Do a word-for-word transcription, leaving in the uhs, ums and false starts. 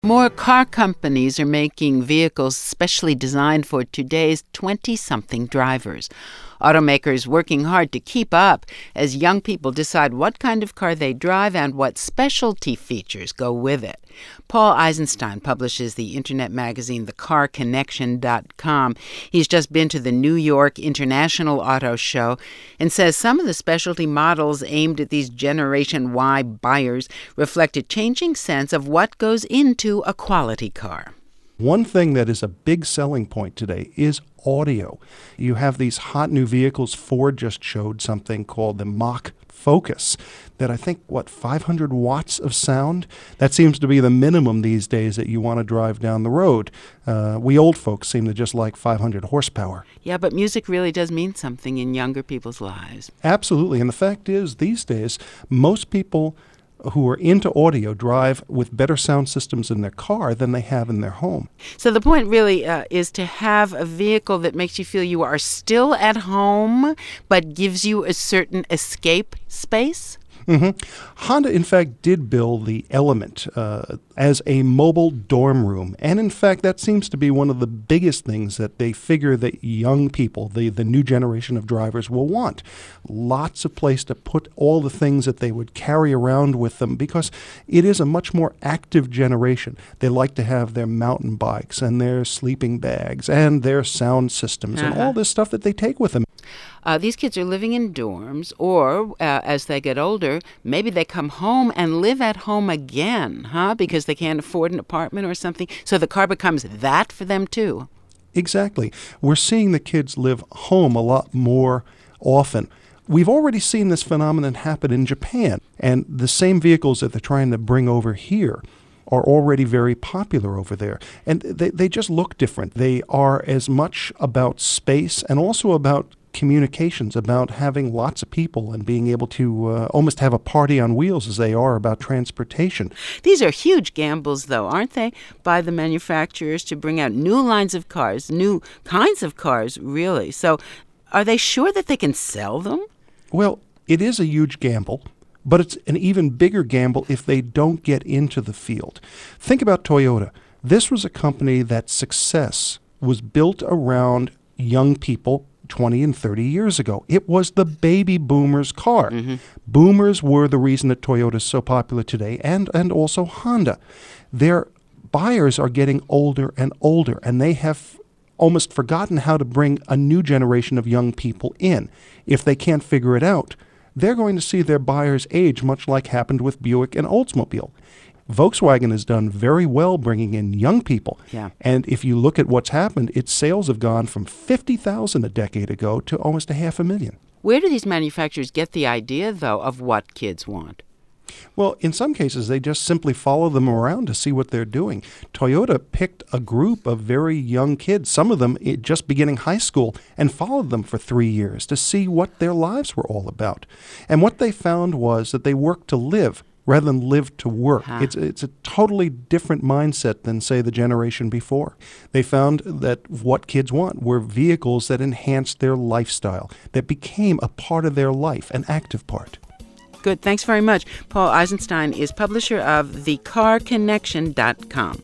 More car companies are making vehicles specially designed for today's twenty-something drivers. Automakers working hard to keep up as young people decide what kind of car they drive and what specialty features go with it. Paul Eisenstein publishes the internet magazine the car connection dot com. He's just been to the New York International Auto Show and says some of the specialty models aimed at these Generation Y buyers reflect a changing sense of what goes into a quality car. One thing that is a big selling point today is audio. You have these hot new vehicles. Ford just showed something called the Mach Focus that I think, what, five hundred watts of sound? That seems to be the minimum these days that you want to drive down the road. Uh, we old folks seem to just like five hundred horsepower. Yeah, but music really does mean something in younger people's lives. Absolutely. And the fact is, these days, most people who are into audio drive with better sound systems in their car than they have in their home. So the point really uh, is to have a vehicle that makes you feel you are still at home, but gives you a certain escape space? Mm-hmm. Honda, in fact, did build the Element uh, as a mobile dorm room. And, in fact, that seems to be one of the biggest things that they figure that young people, the, the new generation of drivers, will want. Lots of place to put all the things that they would carry around with them because it is a much more active generation. They like to have their mountain bikes and their sleeping bags and their sound systems uh-huh. and all this stuff that they take with them. Uh, these kids are living in dorms, or uh, as they get older, maybe they come home and live at home again, huh? Because they can't afford an apartment or something. So the car becomes that for them, too. Exactly. We're seeing the kids live home a lot more often. We've already seen this phenomenon happen in Japan, and the same vehicles that they're trying to bring over here are already very popular over there. And they, they just look different. They are as much about space and also about communications, about having lots of people and being able to uh, almost have a party on wheels as they are about transportation. These are huge gambles, though, aren't they, by the manufacturers to bring out new lines of cars, new kinds of cars, really. So are they sure that they can sell them? Well, it is a huge gamble, but it's an even bigger gamble if they don't get into the field. Think about Toyota. This was a company that success was built around young people twenty and thirty years ago. It was the baby boomers' car. Mm-hmm. Boomers were the reason that Toyota is so popular today, and, and also Honda. Their buyers are getting older and older, and they have almost forgotten how to bring a new generation of young people in. If they can't figure it out, they're going to see their buyers age, much like happened with Buick and Oldsmobile. Volkswagen has done very well bringing in young people. Yeah. And if you look at what's happened, its sales have gone from fifty thousand a decade ago to almost a half a million. Where do these manufacturers get the idea, though, of what kids want? Well, in some cases, they just simply follow them around to see what they're doing. Toyota picked a group of very young kids, some of them just beginning high school, and followed them for three years to see what their lives were all about. And what they found was that they worked to live rather than live to work. Huh. It's it's a totally different mindset than, say, the generation before. They found that what kids want were vehicles that enhanced their lifestyle, that became a part of their life, an active part. Good. Thanks very much. Paul Eisenstein is publisher of the car connection dot com.